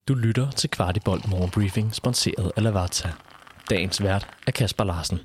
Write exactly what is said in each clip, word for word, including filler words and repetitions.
Du lytter til Kvartibolt Morgenbriefing, sponsoreret af Lavazza. Dagens vært er Kasper Larsen.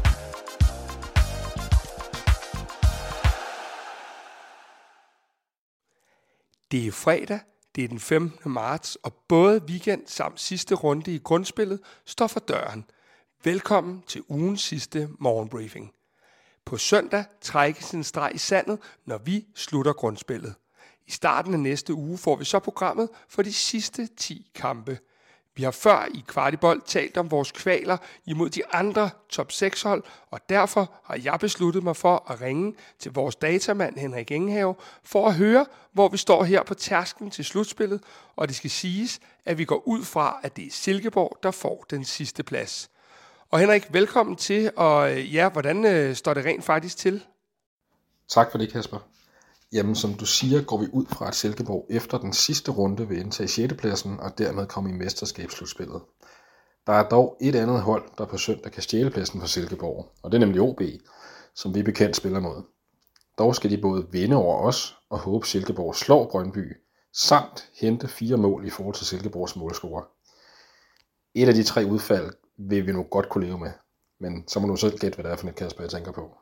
Det er fredag, det er den femtende marts, og både weekend samt sidste runde i grundspillet står for døren. Velkommen til ugens sidste morgenbriefing. På søndag trækkes en streg i sandet, når vi slutter grundspillet. I starten af næste uge får vi så programmet for de sidste ti kampe. Vi har før i Kvartibolt talt om vores kvaler imod de andre top seks hold, og derfor har jeg besluttet mig for at ringe til vores datamand Henrik Engehave for at høre, hvor vi står her på tærsklen til slutspillet, og det skal siges, at vi går ud fra, at det er Silkeborg, der får den sidste plads. Og Henrik, velkommen til, og ja, hvordan øh, står det rent faktisk til? Tak for det, Kasper. Jamen, som du siger, går vi ud fra, at Silkeborg efter den sidste runde vil indtage sjette pladsen og dermed komme i mesterskabsslutspillet. Der er dog et andet hold, der på søndag kan stjæle pladsen for Silkeborg, og det er nemlig O B, som vi bekendt spiller mod. Dog skal de både vinde over os og håbe Silkeborg slår Brøndby, samt hente fire mål i forhold til Silkeborgs målscorer. Et af de tre udfald vil vi nu godt kunne leve med, men så må du selv gætte, hvad det er for et, Kasper, jeg tænker på.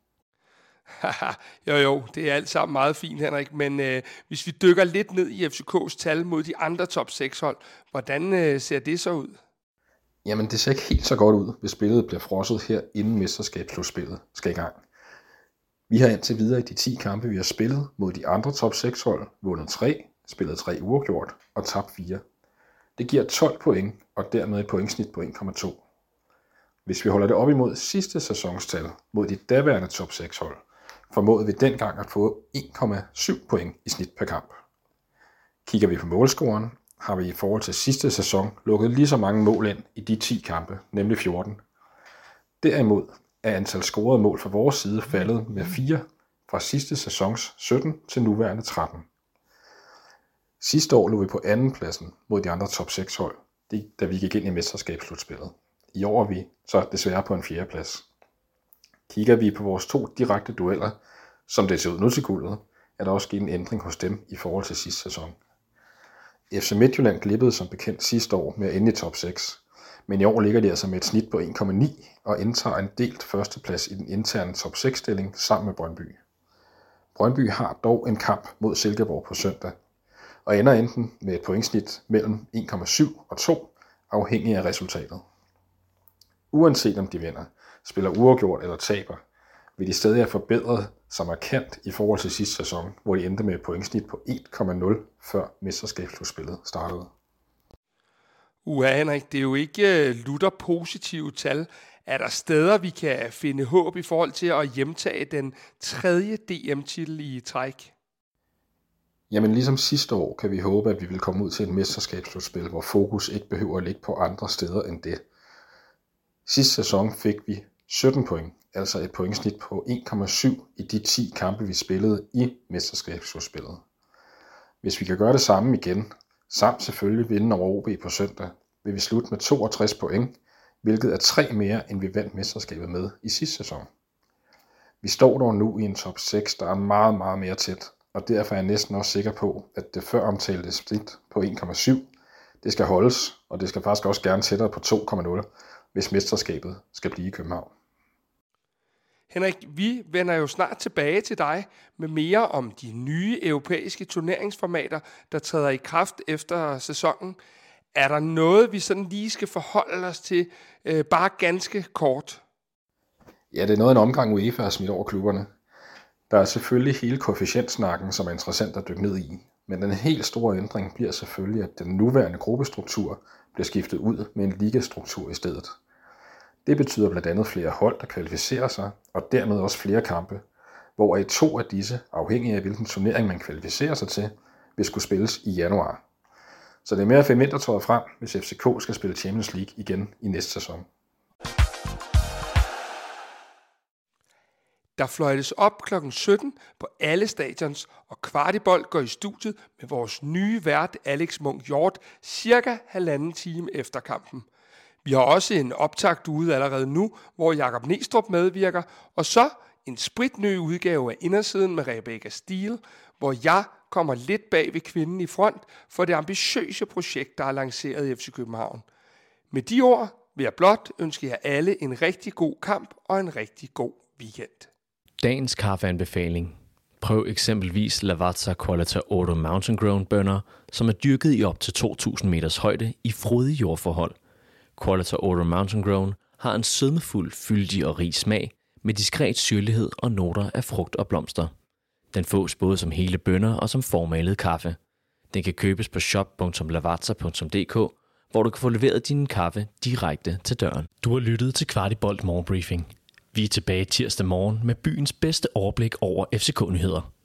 jo jo, det er alt sammen meget fint, Henrik, men øh, hvis vi dykker lidt ned i F C K's tal mod de andre top seks hold, hvordan øh, ser det så ud? Jamen, det ser ikke helt så godt ud, hvis spillet bliver frosset her, inden mesterskabsslutspillet skal i gang. Vi har indtil videre i de ti kampe, vi har spillet mod de andre top seks hold, vundet tre, spillet tre uafgjort og tabt fire. Det giver tolv point, og dermed et pointsnit på en komma to. Hvis vi holder det op imod sidste sæsonstal mod de daværende top seks hold, formåede vi dengang at få en komma syv point i snit per kamp. Kigger vi på målscoren, har vi i forhold til sidste sæson lukket lige så mange mål ind i de ti kampe, nemlig fjorten. Derimod er antal scorede mål fra vores side faldet med fire fra sidste sæsons sytten til nuværende tretten. Sidste år lå vi på anden pladsen mod de andre top seks hold, da vi gik ind i mesterskabsslutspillet. I år er vi så desværre på en fjerde plads. Kigger vi på vores to direkte dueller, som det ser ud nu til guldet, er der også sket en ændring hos dem i forhold til sidste sæson. F C Midtjylland glippede som bekendt sidste år med at ende i top seks, men i år ligger de altså med et snit på en komma ni og indtager en delt førsteplads i den interne top seks stilling sammen med Brøndby. Brøndby har dog en kamp mod Silkeborg på søndag, og ender enten med et pointsnit mellem en komma syv og to, afhængig af resultatet. Uanset om de vinder, spiller uafgjort eller taber, vil de stadig have forbedret sig markant i forhold til sidste sæson, hvor de endte med et pointsnit på en komma nul, før mesterskabsslutspillet startede. Uha, Henrik, det er jo ikke uh, lutter positive tal. Er der steder, vi kan finde håb i forhold til at hjemtage den tredje D M-titel i træk? Jamen ligesom sidste år kan vi håbe, at vi vil komme ud til et mesterskabsslutspil, hvor fokus ikke behøver at ligge på andre steder end det. Sidste sæson fik vi sytten point, altså et pointsnit på en komma syv i de ti kampe, vi spillede i mesterskabsslutspillet. Hvis vi kan gøre det samme igen, samt selvfølgelig vinde over O B på søndag, vil vi slutte med toogtres point, hvilket er tre mere, end vi vandt mesterskabet med i sidste sæson. Vi står dog nu i en top seks, der er meget, meget mere tæt, og derfor er jeg næsten også sikker på, at det før omtalte snit på en komma syv, det skal holdes, og det skal faktisk også gerne tættere på to komma nul, hvis mesterskabet skal blive i København. Henrik, vi vender jo snart tilbage til dig med mere om de nye europæiske turneringsformater, der træder i kraft efter sæsonen. Er der noget, vi sådan lige skal forholde os til, øh, bare ganske kort? Ja, det er noget af en omgang UEFA har smidt over klubberne. Der er selvfølgelig hele koefficientsnakken, som er interessant at dykke ned i, men den helt store ændring bliver selvfølgelig, at den nuværende gruppestruktur bliver skiftet ud med en ligastruktur i stedet. Det betyder blandt andet flere hold, der kvalificerer sig, og dermed også flere kampe, hvor to af disse, afhængig af hvilken turnering man kvalificerer sig til, vil skulle spilles i januar. Så det er mere at finde vintertøjet frem, hvis F C K skal spille Champions League igen i næste sæson. Der fløjtes op klokken sytten på alle stadions, og Kvartibolt går i studiet med vores nye vært Alex Munk Hjort cirka halvanden time efter kampen. Vi har også en optakt ude allerede nu, hvor Jakob Næstrup medvirker, og så en spritny udgave af Indersiden med Rebecca Steele, hvor jeg kommer lidt bag ved kvinden i front for det ambitiøse projekt, der er lanceret i F C København. Med de ord vil jeg blot ønske jer alle en rigtig god kamp og en rigtig god weekend. Dagens kaffeanbefaling. Prøv eksempelvis Lavazza Qualita Oro Mountain Grown bønner, som er dyrket i op til to tusind meters højde i frodige jordforhold. Qualita Oro Mountain Grown har en sødmefuld, fyldig og rig smag med diskret syrlighed og noter af frugt og blomster. Den fås både som hele bønner og som formalet kaffe. Den kan købes på shop punktum lavazza punktum d k, hvor du kan få leveret din kaffe direkte til døren. Du har lyttet til Kvartibolt Morgenbriefing. Vi er tilbage tirsdag morgen med byens bedste overblik over F C K-nyheder.